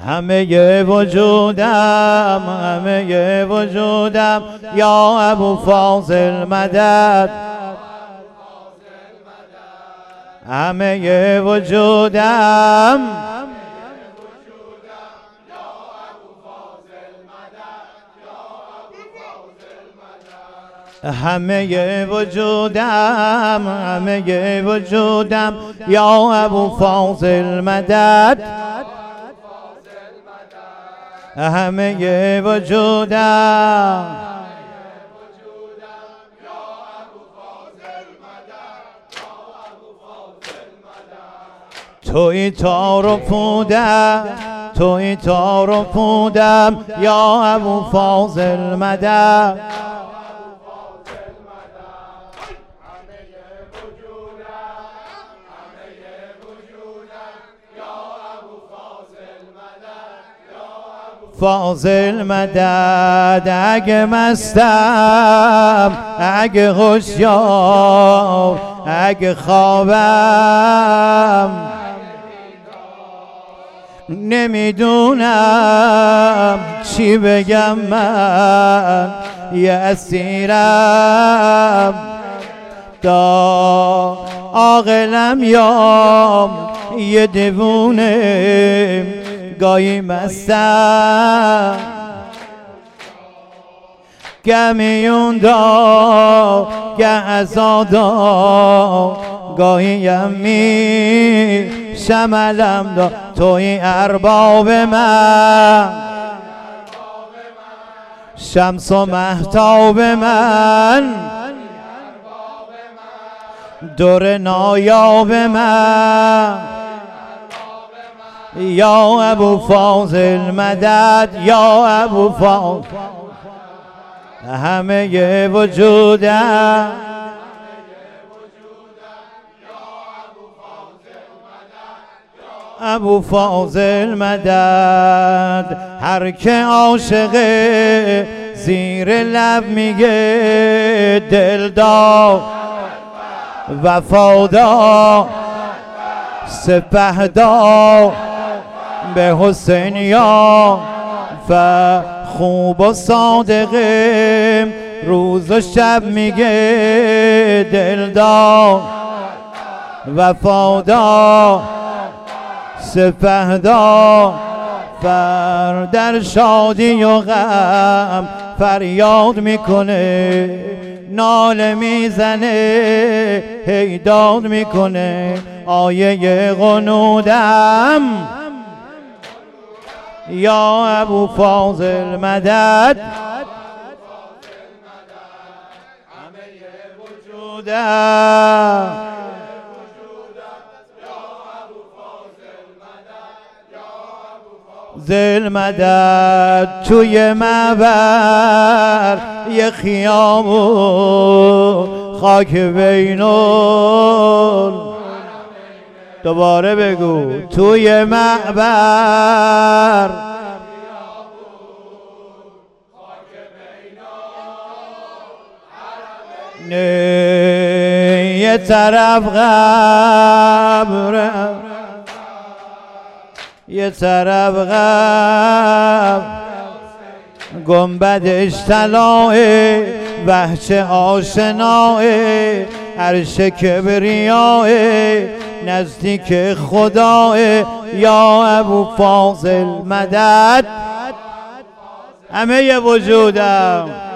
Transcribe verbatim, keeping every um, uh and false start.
همه وجودم همه وجودم یا ابو فاضل مدد همه وجودم همه وجودم همه وجودم یا ابو فاضل مدد همه وجودم توی تار و پودم توی تار و پودم یا ابو فاضل مدد فاضل مدد اگه مستم اگه هوشیار اگه خوابم نمیدونم چی بگم من یه اسیرم دا عاقلم یا یه دیوونه گاهی مستم گمیون دا گه ازادا گاهی می شملم دا توی ارباب من شمس و مهتاب من دور نایاب من یا ابو فاضل مدد یا ابو فاضل همه وجودم ابو فاضل مدد هر که عاشق زیر لب میگه دلدار وفادار سپهدار به حسین یا و خوب و صادقه روز و شب میگه دلدار وفادار سپهدار فر در شادی و غم فریاد میکنه ناله میزنه هیداد میکنه آیه قنودم یا ابو فاضل مدد همه وجودم ذل مدد توی معبر یه خیامون خاک بینون دوباره بگو توی معبر نه یه طرف قبر یه طرف غم گنبدش طلاه وحش آشناه عرش کبریاه نزدیک خداه یا ابو فاضل مدد همه وجودم